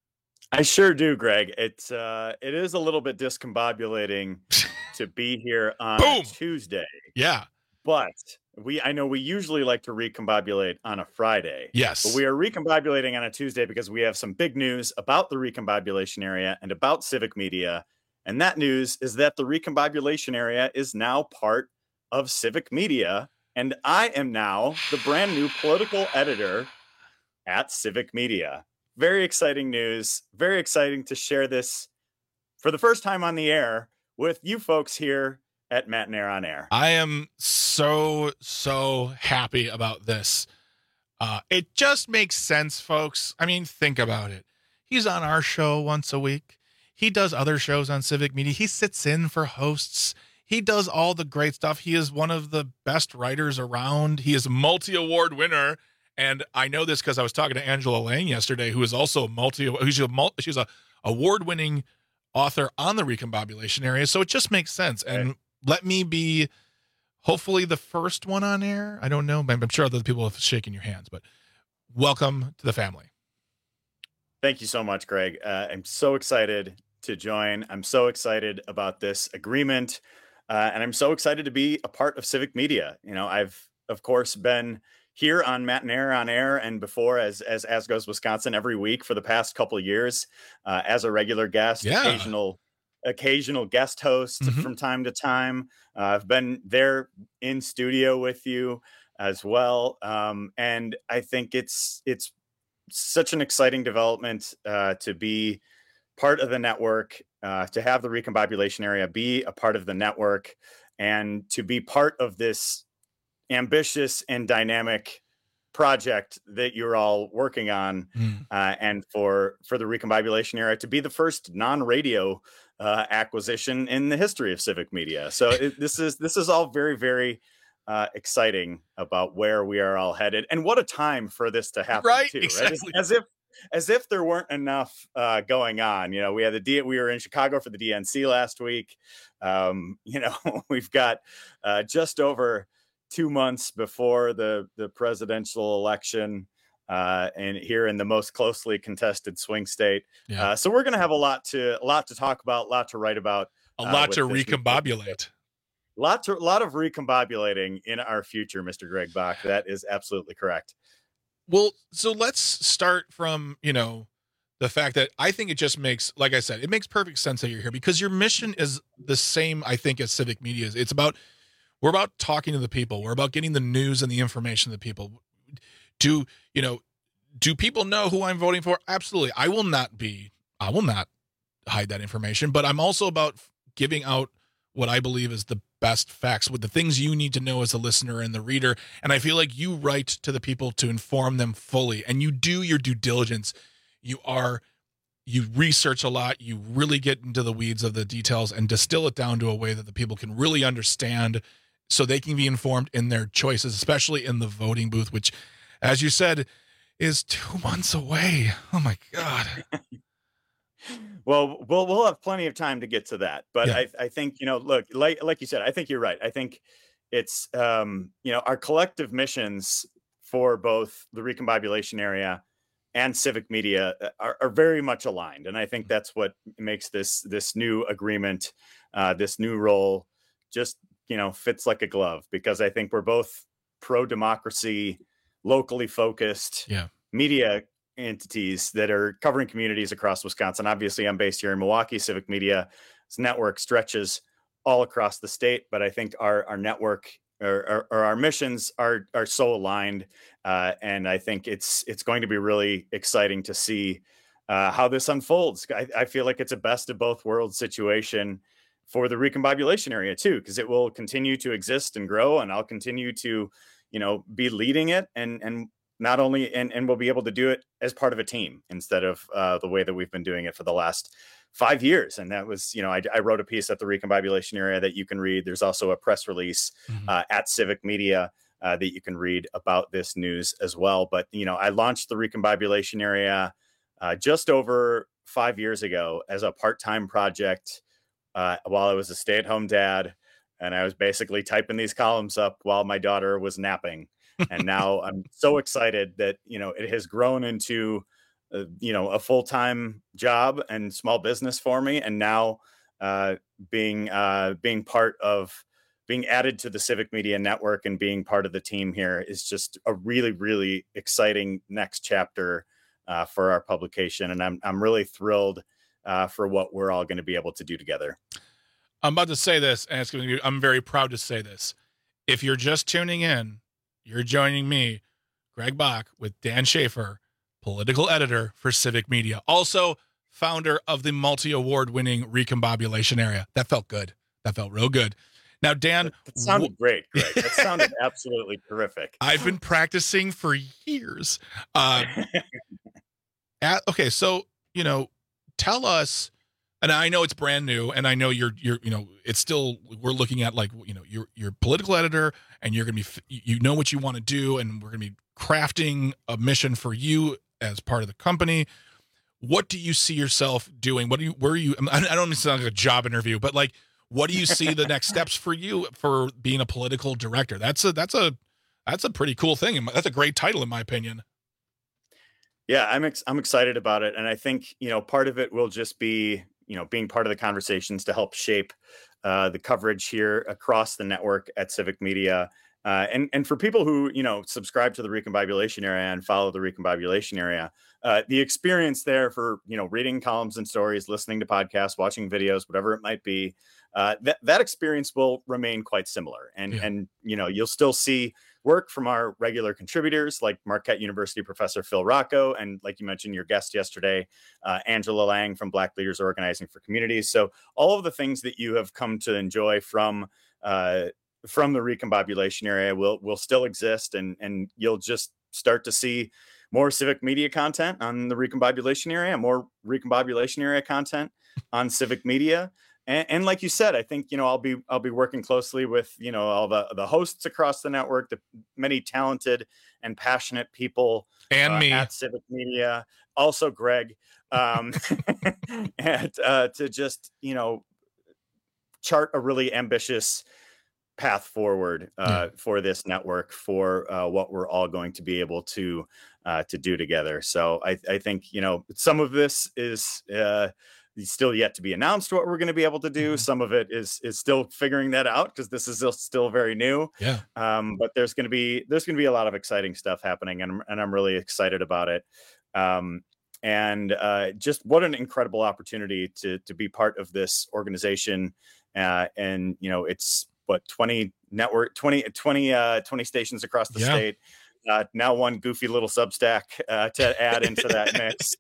I sure do, Greg. It is a little bit discombobulating to be here on Tuesday. Yeah. But I know we usually like to recombobulate on a Friday. Yes. But we are recombobulating on a Tuesday because we have some big news about the recombobulation area and about Civic Media. And that news is that the recombobulation area is now part of Civic Media. And I am now the brand new political editor at Civic Media. Very exciting news. Very exciting to share this for the first time on the air with you folks here at Matt and Air on Air. I am so happy about this. It just makes sense, folks. I mean, think about it. He's on our show once a week. He does other shows on Civic Media. He sits in for hosts. He does all the great stuff. He is one of the best writers around. He is a multi-award winner. And I know this because I was talking to Angela Lang yesterday, who is also she's a award-winning author on the recombobulation area. So it just makes sense. And let me be hopefully the first one on air. I don't know. I'm sure other people have shaken your hands, but welcome to the family. Thank you so much, Greg. I'm so excited to join. I'm so excited about this agreement. And I'm so excited to be a part of Civic Media. You know, I've, of course, been here on Matt and Air on air and before as Goes Wisconsin every week for the past couple of years as a regular guest, occasional guest host from time to time. I've been there in studio with you as well. And I think it's such an exciting development to be part of the network, to have the recombobulation area be a part of the network, and to be part of this ambitious and dynamic project that you're all working on, and for the recombobulation area to be the first non-radio acquisition in the history of Civic Media. So this is all very, very exciting about where we are all headed, and what a time for this to happen, right? Too, Exactly. Right? As if there weren't enough going on. You know, we were in Chicago for the DNC last week. You know, we've got just over 2 months before the presidential election, and here in the most closely contested swing state. Yeah. So we're going to have a lot to talk about, a lot to write about, a lot to recombobulate. A lot of recombobulating in our future, Mr. Greg Bach. That is absolutely correct. Well, so let's start from, you know, the fact that I think it just makes, like I said, it makes perfect sense that you're here because your mission is the same, I think, as Civic Media is. We're about talking to the people. We're about getting the news and the information to the people. Do people know who I'm voting for? Absolutely. I will not hide that information, but I'm also about giving out what I believe is the best facts with the things you need to know as a listener and the reader. And I feel like you write to the people to inform them fully, and you do your due diligence. You research a lot. You really get into the weeds of the details and distill it down to a way that the people can really understand so they can be informed in their choices, especially in the voting booth, which, as you said, is 2 months away. Oh my God. Well, we'll have plenty of time to get to that. But Yeah. I think, you know, look, like you said, I think you're right. I think it's, you know, our collective missions for both the recombobulation area and Civic Media are very much aligned. And I think that's what makes this new agreement, this new role just, you know, fits like a glove, because I think we're both pro-democracy, locally focused Yeah. media entities that are covering communities across Wisconsin. Obviously, I'm based here in Milwaukee. Civic Media's network stretches all across the state, but I think our network or our missions are so aligned, and I think it's going to be really exciting to see how this unfolds. I feel like it's a best of both worlds situation for the recombobulation area too, because it will continue to exist and grow, and I'll continue to, be leading it, and not only, and we'll be able to do it as part of a team instead of the way that we've been doing it for the last 5 years. And that was, I wrote a piece at the recombobulation area that you can read. There's also a press release at Civic Media that you can read about this news as well. But, I launched the recombobulation area just over 5 years ago as a part-time project while I was a stay-at-home dad. And I was basically typing these columns up while my daughter was napping. And now I'm so excited that, it has grown into, a full-time job and small business for me. And now being part of being added to the Civic Media Network and being part of the team here is just a really, really exciting next chapter for our publication. And I'm really thrilled for what we're all going to be able to do together. I'm about to say this, and I'm very proud to say this. If you're just tuning in, you're joining me, Greg Bach, with Dan Schaefer, political editor for Civic Media, also founder of the multi-award winning Recombobulation Area. That felt good. That felt real good. Now, Dan, that sounded great, Greg. That sounded absolutely terrific. I've been practicing for years. Okay, so tell us. And I know it's brand new, and I know you're it's still, we're looking at you're political editor, and you're going to be, what you want to do, and we're going to be crafting a mission for you as part of the company. What do you see yourself doing? I don't mean to sound like a job interview, but what do you see the next steps for you for being a political director? That's a pretty cool thing. That's a great title, in my opinion. Yeah, I'm excited about it. And I think, part of it will just be, being part of the conversations to help shape the coverage here across the network at Civic Media. And for people who, subscribe to the Recombobulation Area and follow the Recombobulation Area, the experience there for, reading columns and stories, listening to podcasts, watching videos, whatever it might be, that experience will remain quite similar. And you'll still see work from our regular contributors like Marquette University professor Phil Rocco, and like you mentioned, your guest yesterday, Angela Lang from Black Leaders Organizing for Communities. So all of the things that you have come to enjoy from the Recombobulation Area will still exist, and you'll just start to see more Civic Media content on the Recombobulation Area, more Recombobulation Area content on Civic Media. And like you said, I think, I'll be working closely with, all the hosts across the network, the many talented and passionate people and me at Civic Media, also Greg, and to just, chart a really ambitious path forward for this network, for what we're all going to be able to do together. So I think, some of this is still yet to be announced what we're going to be able to do. Some of it is still figuring that out, because this is still very new. Yeah. But there's going to be a lot of exciting stuff happening, and I'm really excited about it. And just what an incredible opportunity to be part of this organization. And it's 20 stations across the state. Now one goofy little Substack to add into that mix.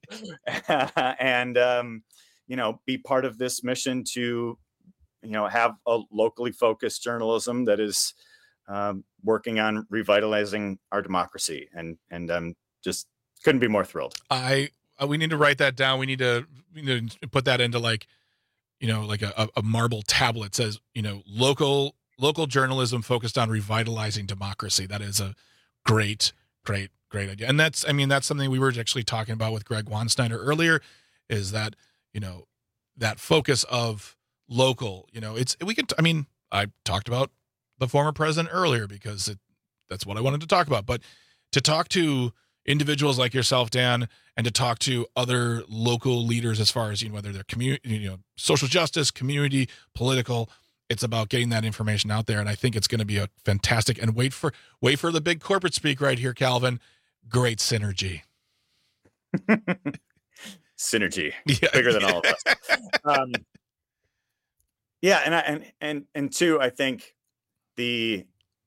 And be part of this mission to, have a locally focused journalism that is working on revitalizing our democracy. And just couldn't be more thrilled. We need to write that down. We need to put that into a marble tablet. Says, local journalism focused on revitalizing democracy. That is a great idea. And that's something we were actually talking about with Greg Wansnyder earlier, is that, that focus of local, I talked about the former president earlier because that's what I wanted to talk about, but to talk to individuals like yourself, Dan, and to talk to other local leaders as far as, whether they're community, social justice, community, political, it's about getting that information out there. And I think it's going to be a fantastic, and wait for the big corporate speak right here, Calvin. Great synergy. Synergy, bigger than all of us. Yeah, and two, I think we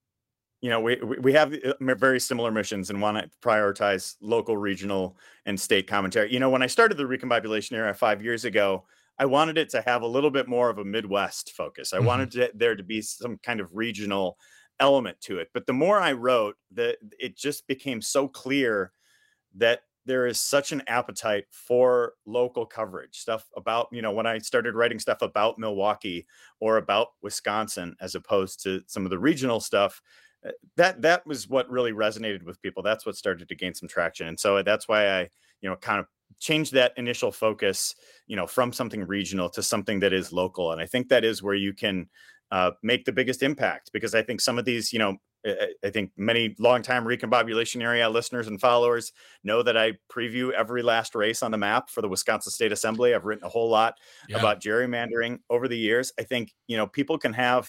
have very similar missions and want to prioritize local, regional, and state commentary. When I started the Recombobulation Era 5 years ago, I wanted it to have a little bit more of a Midwest focus. I wanted there to be some kind of regional element to it. But the more I wrote, it just became so clear that there is such an appetite for local coverage, stuff about, when I started writing stuff about Milwaukee or about Wisconsin, as opposed to some of the regional stuff, that was what really resonated with people. That's what started to gain some traction. And so that's why I, kind of changed that initial focus, from something regional to something that is local. And I think that is where you can make the biggest impact, because I think some of these, I think many longtime Recombobulation Area listeners and followers know that I preview every last race on the map for the Wisconsin State Assembly. I've written a whole lot about gerrymandering over the years. I think, people can have,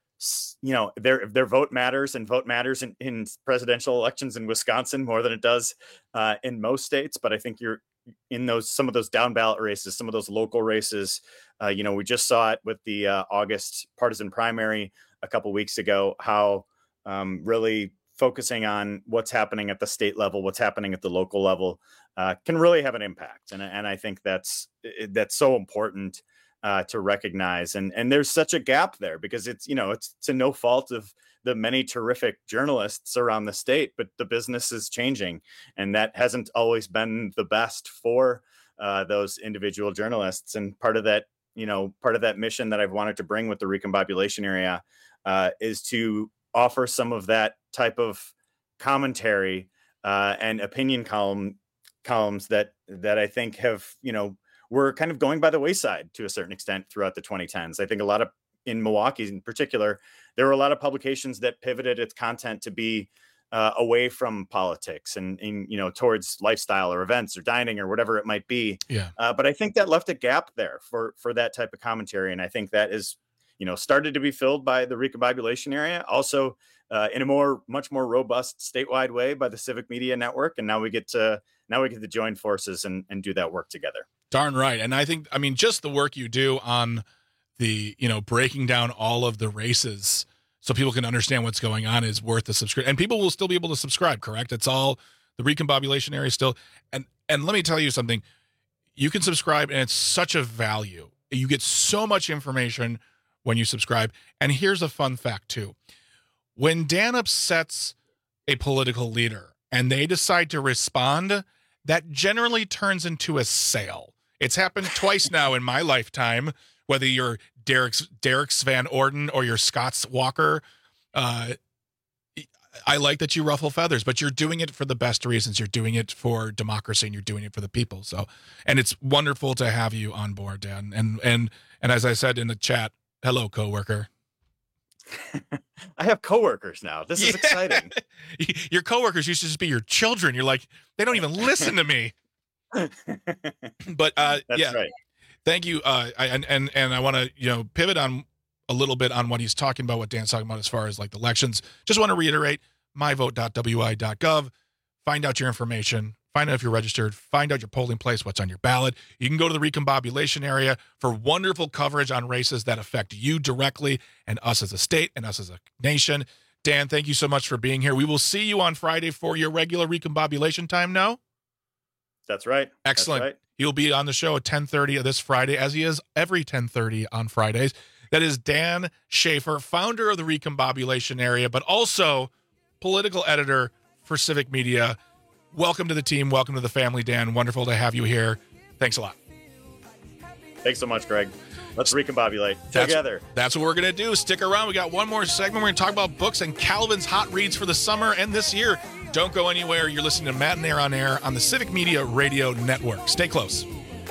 their vote matters, and vote matters in presidential elections in Wisconsin more than it does in most states. But I think you're in some of those down ballot races, some of those local races. We just saw it with the August partisan primary a couple weeks ago, how really focusing on what's happening at the state level, what's happening at the local level, can really have an impact. And I think that's so important to recognize. And there's such a gap there, because it's to no fault of the many terrific journalists around the state, but the business is changing, and that hasn't always been the best for those individual journalists. And part of that mission that I've wanted to bring with the Recombobulation Area is to offer some of that type of commentary and opinion columns that I think have, were kind of going by the wayside to a certain extent throughout the 2010s. I think in Milwaukee in particular, there were a lot of publications that pivoted its content to be away from politics and towards lifestyle or events or dining or whatever it might be. Yeah. But I think that left a gap there for that type of commentary. And I think that is, started to be filled by the Recombobulation Area, also in a much more robust statewide way by the Civic Media Network. And now we get to join forces and do that work together. Darn right. And I think, just the work you do on the, breaking down all of the races so people can understand what's going on is worth the subscription. And people will still be able to subscribe, correct? It's all the Recombobulation Area still. And let me tell you something. You can subscribe, and it's such a value. You get so much information when you subscribe. And here's a fun fact too. When Dan upsets a political leader and they decide to respond, that generally turns into a sale. It's happened twice now in my lifetime, whether you're Derek Van Orden or you're Scott Walker. I like that you ruffle feathers, but you're doing it for the best reasons. You're doing it for democracy, and you're doing it for the people. So, and it's wonderful to have you on board, Dan. And as I said in the chat, hello, coworker. I have coworkers now. This is exciting. Your coworkers used to just be your children. You're like, they don't even listen to me. But That's yeah, right. Thank you. And I want to pivot on a little bit on what he's talking about, what Dan's talking about as far as like the elections. Just want to reiterate myvote.wi.gov. Find out your information. Find out if you're registered. Find out your polling place, what's on your ballot. You can go to the Recombobulation Area for wonderful coverage on races that affect you directly and us as a state and us as a nation. Dan, thank you so much for being here. We will see you on Friday for your regular Recombobulation time now. That's right. Excellent. That's right. He'll be on the show at 10:30 this Friday, as he is every 10:30 on Fridays. That is Dan Schaefer, founder of the Recombobulation Area, but also political editor for Civic Media. Welcome to the team. Welcome to the family, Dan. Wonderful to have you here. Thanks a lot. Thanks so much, Greg. Let's recombobulate together. That's what we're going to do. Stick around. We got one more segment. We're going to talk about books and Calvin's hot reads for the summer and this year. Don't go anywhere. You're listening to Matt and Air on Air on the Civic Media Radio Network. Stay close.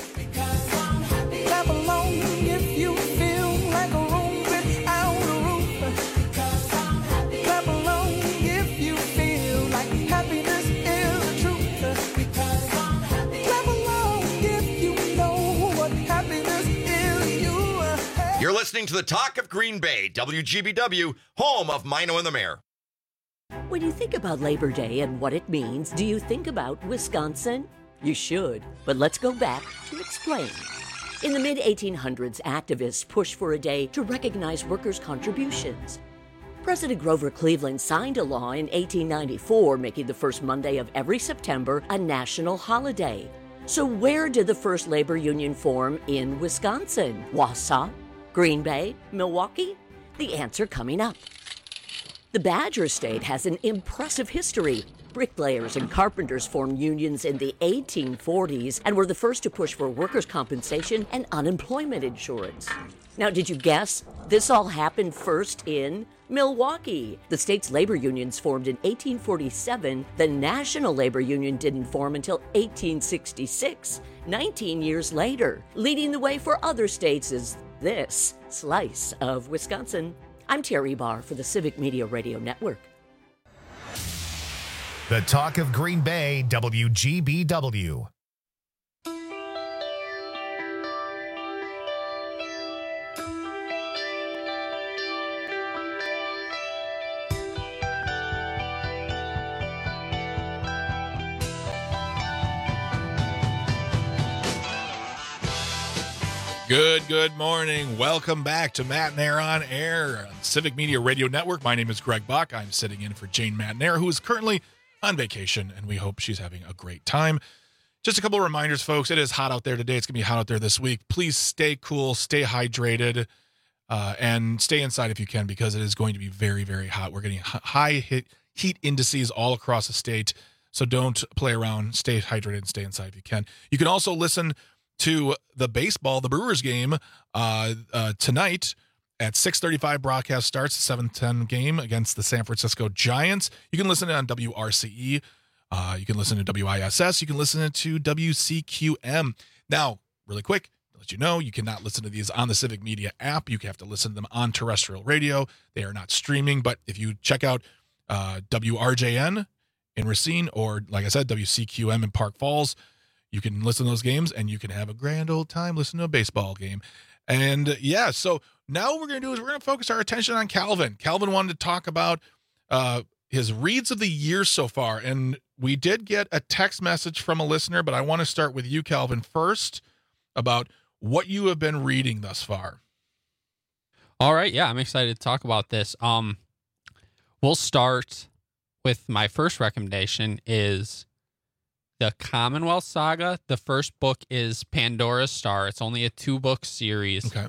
Clap along if you feel like a room without a roof. Clap along if you feel like happiness is the truth. Clap along if you know what happiness is. You're listening to the Talk of Green Bay, WGBW, home of Mino and the Mayor. When you think about Labor Day and what it means, do you think about Wisconsin? You should, but let's go back to explain. In the mid-1800s, activists pushed for a day to recognize workers' contributions. President Grover Cleveland signed a law in 1894 making the first Monday of every September a national holiday. So where did the first labor union form in Wisconsin? Wausau? Green Bay? Milwaukee? The answer coming up. The Badger State has an impressive history. Bricklayers and carpenters formed unions in the 1840s and were the first to push for workers' compensation and unemployment insurance. Now, did you guess? This all happened first in Milwaukee. The state's labor unions formed in 1847. The National Labor Union didn't form until 1866, 19 years later. Leading the way for other states is this slice of Wisconsin. I'm Terry Barr for the Civic Media Radio Network. The Talk of Green Bay, WGBW. Good morning. Welcome back to Matt and Air on Air on Civic Media Radio Network. My name is Greg Buck. I'm sitting in for Jane Matnair, who is currently on vacation, and we hope she's having a great time. Just a couple of reminders, folks. It is hot out there today. It's going to be hot out there this week. Please stay cool, stay hydrated, and stay inside if you can, because it is going to be very, very hot. We're getting high heat indices all across the state, so don't play around. Stay hydrated and stay inside if you can. You can also listen to the Brewers game tonight at 6:35. Broadcast starts, 7:10 game against the San Francisco Giants. You can listen on WRCE. You can listen to WISS. You can listen to WCQM. Now, really quick, to let you know, you cannot listen to these on the Civic Media app. You have to listen to them on terrestrial radio. They are not streaming, but if you check out WRJN in Racine, or like I said, WCQM in Park Falls, you can listen to those games, and you can have a grand old time listening to a baseball game. And yeah, so now what we're going to do is we're going to focus our attention on Calvin. Calvin wanted to talk about his reads of the year so far. And we did get a text message from a listener, but I want to start with you, Calvin, first about what you have been reading thus far. All right. Yeah, I'm excited to talk about this. We'll start with my first recommendation is the Commonwealth Saga. The first book is Pandora's Star. It's only a 2-book series. Okay.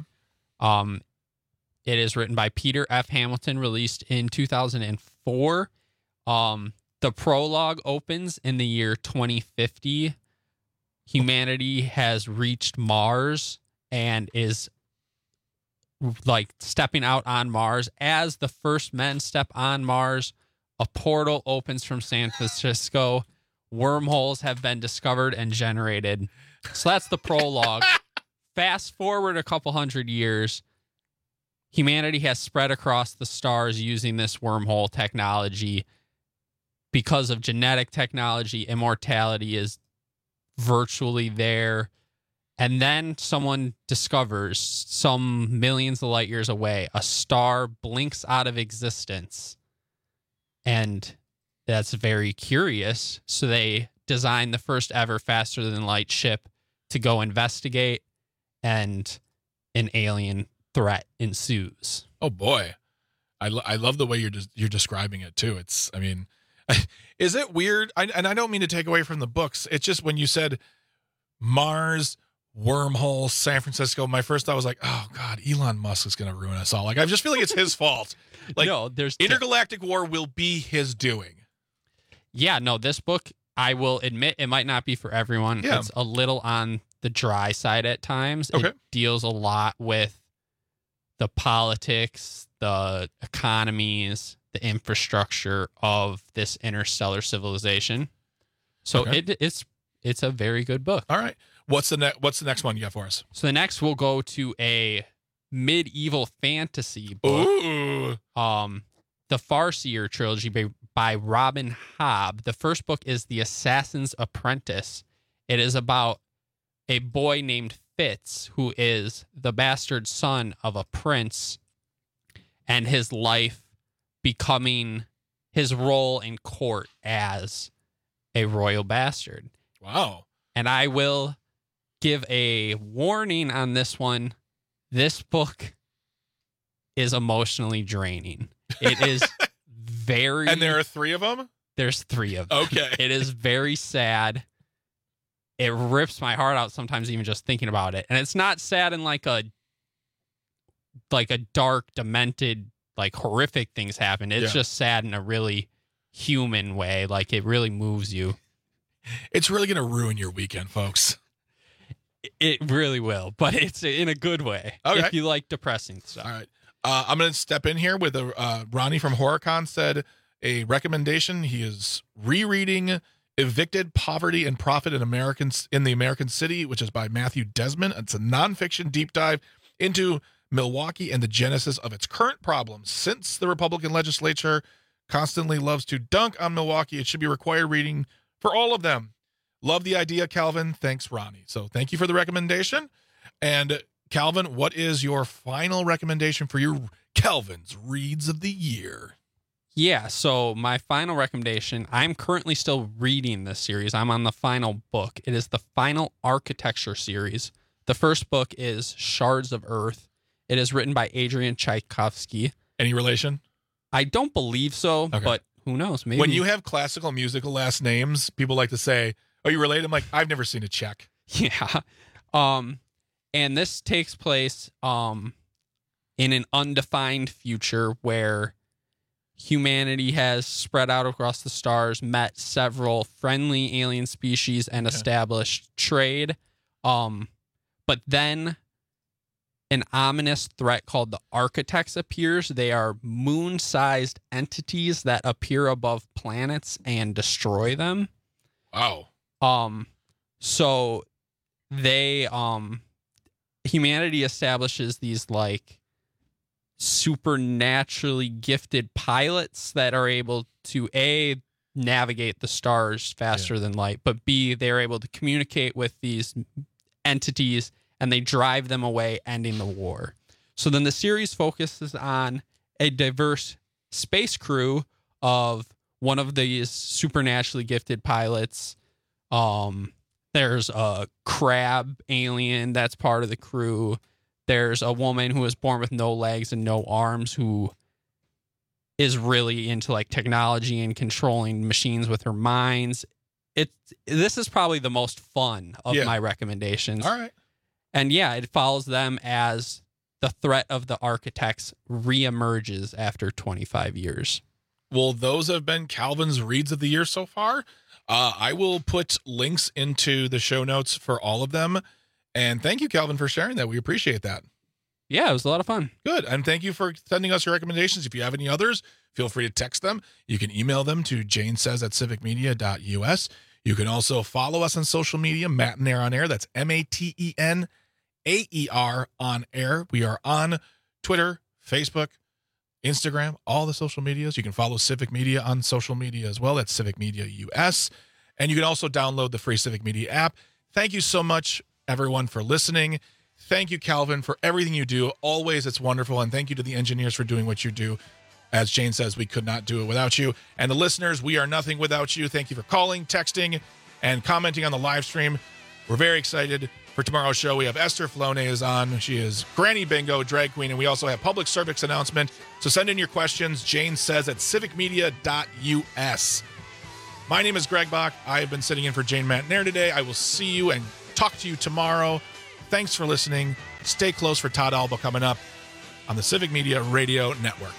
It is written by Peter F. Hamilton, released in 2004. The prologue opens in the year 2050. Humanity has reached Mars and is like stepping out on Mars. As the first men step on Mars, a portal opens from San Francisco. Wormholes have been discovered and generated. So that's the prologue. Fast forward a couple hundred years, humanity has spread across the stars using this wormhole technology. Because of genetic technology, immortality is virtually there. And then someone discovers, some millions of light years away, a star blinks out of existence. And that's very curious. So they designed the first ever faster than light ship to go investigate, and an alien threat ensues. Oh boy. I love the way you're describing it too. It's, I mean, is it weird? And I don't mean to take away from the books. It's just when you said Mars, wormhole, San Francisco, my first thought was like, oh God, Elon Musk is going to ruin us all. Like, I just feel like it's his fault. Like, no, there's intergalactic war will be his doing. Yeah, no, this book, I will admit, it might not be for everyone. Yeah. It's a little on the dry side at times. Okay. It deals a lot with the politics, the economies, the infrastructure of this interstellar civilization. So Okay. it's a very good book. All right. What's the next one you got for us? So the next we'll go to a medieval fantasy book. Ooh. The Farseer trilogy by Robin Hobb. The first book is The Assassin's Apprentice. It is about a boy named Fitz, who is the bastard son of a prince, and his life becoming his role in court as a royal bastard. Wow. And I will give a warning on this one. This book is emotionally draining. It is very... And there are 3 of them? There's 3 of them. Okay. It is very sad. It rips my heart out sometimes even just thinking about it. And it's not sad in like a dark, demented, like horrific things happen. It's just sad in a really human way. Like it really moves you. It's really going to ruin your weekend, folks. It really will, but it's in a good way. Okay. If you like depressing stuff. All right. I'm going to step in here with Ronnie from HorrorCon said a recommendation. He is rereading Evicted, Poverty, and Profit in the American City, which is by Matthew Desmond. It's a nonfiction deep dive into Milwaukee and the genesis of its current problems. Since the Republican legislature constantly loves to dunk on Milwaukee, it should be required reading for all of them. Love the idea, Calvin. Thanks, Ronnie. So thank you for the recommendation. And Calvin, what is your final recommendation for your Calvin's Reads of the Year? Yeah, so my final recommendation, I'm currently still reading this series. I'm on the final book. It is the Final Architecture series. The first book is Shards of Earth. It is written by Adrian Tchaikovsky. Any relation? I don't believe so, but who knows? Maybe. When you have classical musical last names, people like to say, "Are you related?" I'm like, I've never seen a Czech. Yeah. And this takes place in an undefined future where humanity has spread out across the stars, met several friendly alien species, and established trade. But then an ominous threat called the Architects appears. They are moon-sized entities that appear above planets and destroy them. Wow. So they humanity establishes these like supernaturally gifted pilots that are able to A, navigate the stars faster than light, but B, they're able to communicate with these entities and they drive them away, ending the war. So then the series focuses on a diverse space crew of one of these supernaturally gifted pilots. There's a crab alien that's part of the crew. There's a woman who was born with no legs and no arms who is really into like technology and controlling machines with her minds. This is probably the most fun of my recommendations. All right. And yeah, it follows them as the threat of the Architects reemerges after 25 years. Well, those have been Calvin's Reads of the Year so far. I will put links into the show notes for all of them. And thank you, Calvin, for sharing that. We appreciate that. Yeah, it was a lot of fun. Good. And thank you for sending us your recommendations. If you have any others, feel free to text them. You can email them to janesays@civicmedia.us. You can also follow us on social media, Matt and Air on Air. That's MATENAER on Air. We are on Twitter, Facebook, Instagram, all the social medias. You can follow Civic Media on social media as well. That's Civic Media US. And you can also download the free Civic Media app. Thank you so much, everyone, for listening. Thank you, Calvin, for everything you do. Always, it's wonderful. And thank you to the engineers for doing what you do. As Jane says, we could not do it without you. And the listeners, we are nothing without you. Thank you for calling, texting, and commenting on the live stream. We're very excited for tomorrow's show. We have Esther Flone is on. She is Granny Bingo, drag queen, and we also have public service announcement. So send in your questions, Jane says, at civicmedia.us. My name is Greg Bach. I have been sitting in for Jane Matt-Nair today. I will see you and talk to you tomorrow. Thanks for listening. Stay close for Todd Alba coming up on the Civic Media Radio Network.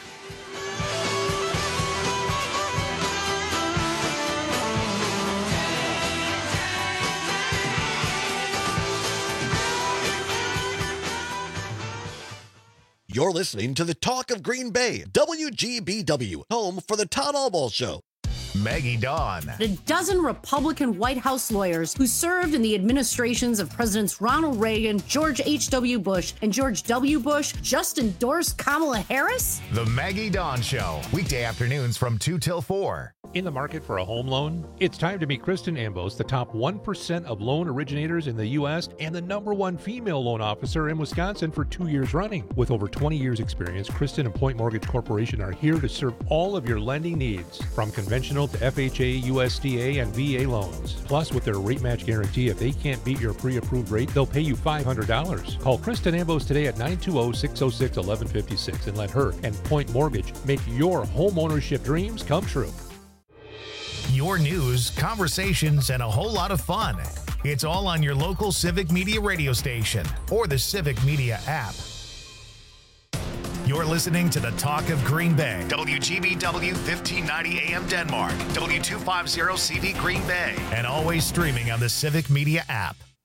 You're listening to the Talk of Green Bay, WGBW, home for the Todd Alba Show. Maggie Dawn. A dozen Republican White House lawyers who served in the administrations of Presidents Ronald Reagan, George H.W. Bush, and George W. Bush just endorsed Kamala Harris? The Maggie Dawn Show, weekday afternoons from 2 till 4. In the market for a home loan? It's time to meet Kristen Ambos, the top 1% of loan originators in the U.S. and the #1 female loan officer in Wisconsin for 2 years running. With over 20 years experience, Kristen and Point Mortgage Corporation are here to serve all of your lending needs, from conventional entitled to FHA, USDA, and VA loans. Plus, with their rate match guarantee, if they can't beat your pre-approved rate, they'll pay you $500. Call Kristen Ambos today at 920-606-1156 and let her and Point Mortgage make your home ownership dreams come true. Your news, conversations, and a whole lot of fun. It's all on your local Civic Media radio station or the Civic Media app. You're listening to the Talk of Green Bay. WGBW 1590 AM Denmark. W250 CV Green Bay. And always streaming on the Civic Media app.